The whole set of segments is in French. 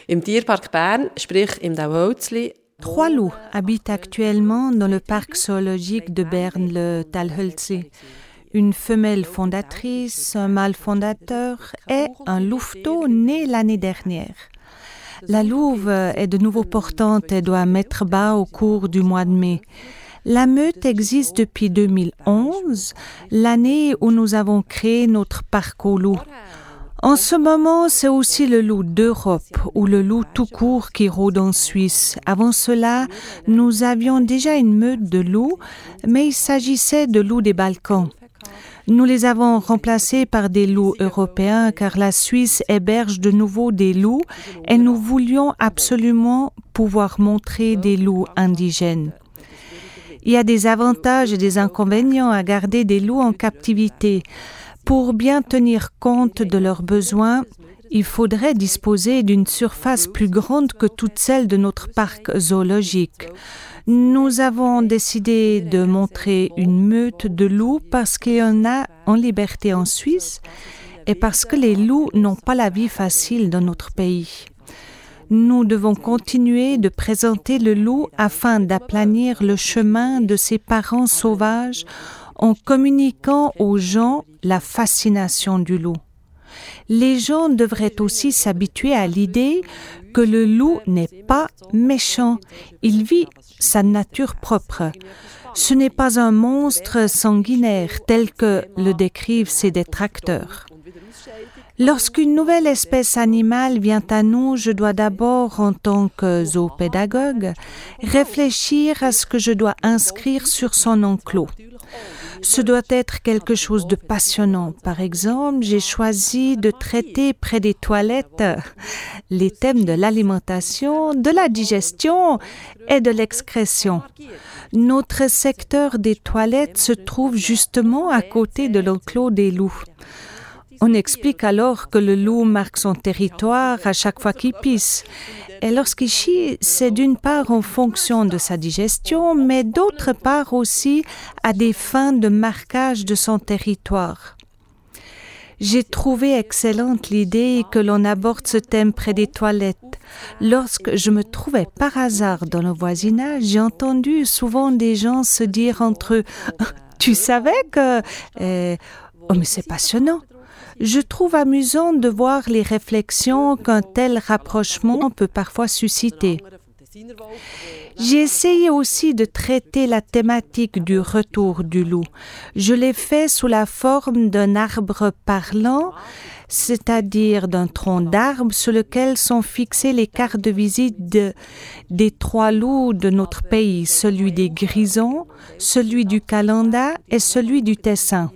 Im Tierpark Bern, sprich im Dalhölzli. 3 loups habitent actuellement dans le parc zoologique de Berne, le Dalhölzli. Une femelle fondatrice, un mâle fondateur et un louveteau né l'année dernière. La louve est de nouveau portante et doit mettre bas au cours du mois de mai. La meute existe depuis 2011, l'année où nous avons créé notre parc aux loups. En ce moment, c'est aussi le loup d'Europe ou le loup tout court qui rôde en Suisse. Avant cela, nous avions déjà une meute de loups, mais il s'agissait de loups des Balkans. Nous les avons remplacés par des loups européens car la Suisse héberge de nouveau des loups et nous voulions absolument pouvoir montrer des loups indigènes. Il y a des avantages et des inconvénients à garder des loups en captivité. Pour bien tenir compte de leurs besoins, il faudrait disposer d'une surface plus grande que toute celle de notre parc zoologique. Nous avons décidé de montrer une meute de loups parce qu'il y en a en liberté en Suisse et parce que les loups n'ont pas la vie facile dans notre pays. Nous devons continuer de présenter le loup afin d'aplanir le chemin de ses parents sauvages en communiquant aux gens la fascination du loup. Les gens devraient aussi s'habituer à l'idée que le loup n'est pas méchant. Il vit sa nature propre. Ce n'est pas un monstre sanguinaire tel que le décrivent ses détracteurs. Lorsqu'une nouvelle espèce animale vient à nous, je dois d'abord, en tant que zoopédagogue, réfléchir à ce que je dois inscrire sur son enclos. Ce doit être quelque chose de passionnant. Par exemple, j'ai choisi de traiter près des toilettes les thèmes de l'alimentation, de la digestion et de l'excrétion. Notre secteur des toilettes se trouve justement à côté de l'enclos des loups. On explique alors que le loup marque son territoire à chaque fois qu'il pisse. Et lorsqu'il chie, c'est d'une part en fonction de sa digestion, mais d'autre part aussi à des fins de marquage de son territoire. J'ai trouvé excellente l'idée que l'on aborde ce thème près des toilettes. Lorsque je me trouvais par hasard dans le voisinage, j'ai entendu souvent des gens se dire entre eux « Tu savais que… Oh mais c'est passionnant !» Je trouve amusant de voir les réflexions qu'un tel rapprochement peut parfois susciter. J'ai essayé aussi de traiter la thématique du retour du loup. Je l'ai fait sous la forme d'un arbre parlant, c'est-à-dire d'un tronc d'arbre sur lequel sont fixées les cartes de visite des 3 loups de notre pays, celui des Grisons, celui du Calanda et celui du Tessin.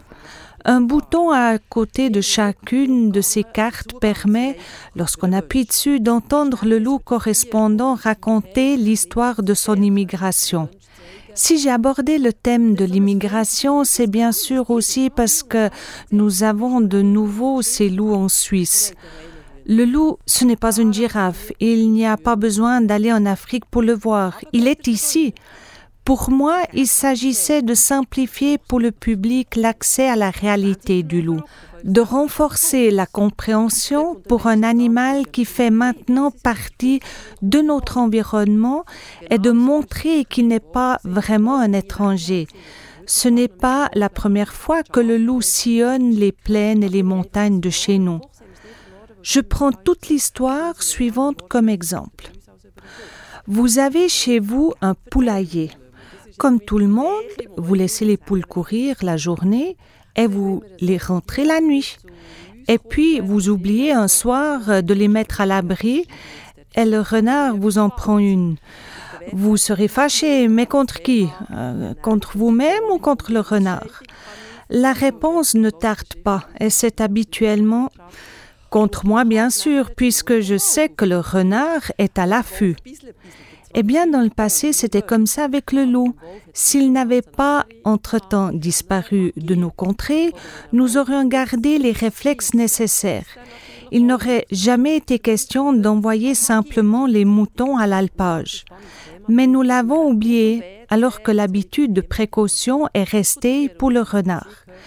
Un bouton à côté de chacune de ces cartes permet, lorsqu'on appuie dessus, d'entendre le loup correspondant raconter l'histoire de son immigration. Si j'ai abordé le thème de l'immigration, c'est bien sûr aussi parce que nous avons de nouveau ces loups en Suisse. Le loup, ce n'est pas une girafe. Il n'y a pas besoin d'aller en Afrique pour le voir. Il est ici. Pour moi, il s'agissait de simplifier pour le public l'accès à la réalité du loup, de renforcer la compréhension pour un animal qui fait maintenant partie de notre environnement et de montrer qu'il n'est pas vraiment un étranger. Ce n'est pas la première fois que le loup sillonne les plaines et les montagnes de chez nous. Je prends toute l'histoire suivante comme exemple. Vous avez chez vous un poulailler. Comme tout le monde, vous laissez les poules courir la journée et vous les rentrez la nuit. Et puis, vous oubliez un soir de les mettre à l'abri et le renard vous en prend une. Vous serez fâché, mais contre qui ? Contre vous-même ou contre le renard ? La réponse ne tarde pas et c'est habituellement contre moi, bien sûr, puisque je sais que le renard est à l'affût. Eh bien, dans le passé, c'était comme ça avec le loup. S'il n'avait pas, entre-temps, disparu de nos contrées, nous aurions gardé les réflexes nécessaires. Il n'aurait jamais été question d'envoyer simplement les moutons à l'alpage. Mais nous l'avons oublié, alors que l'habitude de précaution est restée pour le renard.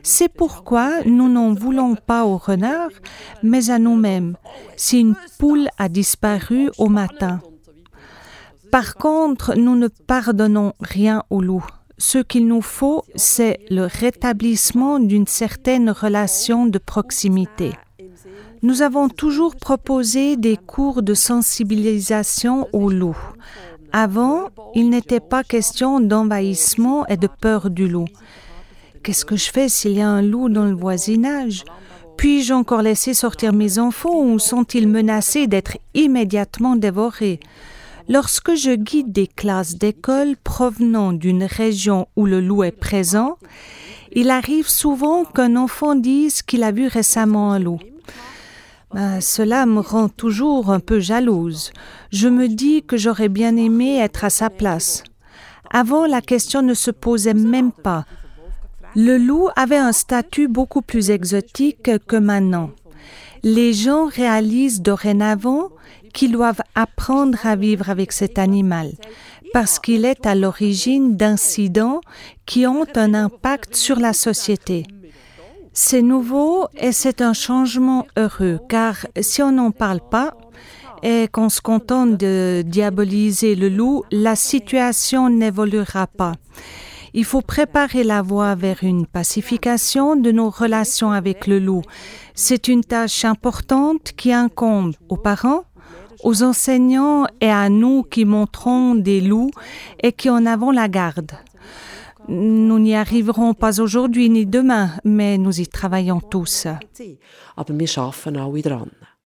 C'est pourquoi nous n'en voulons pas au renard, mais à nous-mêmes, si une poule a disparu au matin. Par contre, nous ne pardonnons rien au loup. Ce qu'il nous faut, c'est le rétablissement d'une certaine relation de proximité. Nous avons toujours proposé des cours de sensibilisation au loup. Avant, il n'était pas question d'envahissement et de peur du loup. Qu'est-ce que je fais s'il y a un loup dans le voisinage? Puis-je encore laisser sortir mes enfants ou sont-ils menacés d'être immédiatement dévorés? Lorsque je guide des classes d'école provenant d'une région où le loup est présent, il arrive souvent qu'un enfant dise qu'il a vu récemment un loup. Cela me rend toujours un peu jalouse. Je me dis que j'aurais bien aimé être à sa place. Avant, la question ne se posait même pas. Le loup avait un statut beaucoup plus exotique que maintenant. Les gens réalisent dorénavant qu'ils doivent apprendre à vivre avec cet animal, parce qu'il est à l'origine d'incidents qui ont un impact sur la société. C'est nouveau et c'est un changement heureux, car si on n'en parle pas et qu'on se contente de diaboliser le loup, la situation n'évoluera pas. Il faut préparer la voie vers une pacification de nos relations avec le loup. C'est une tâche importante qui incombe aux parents, aux enseignants et à nous qui montrons des loups et qui en avons la garde. Nous n'y arriverons pas aujourd'hui ni demain, mais nous y travaillons tous. Aber wir arbeiten alle dran.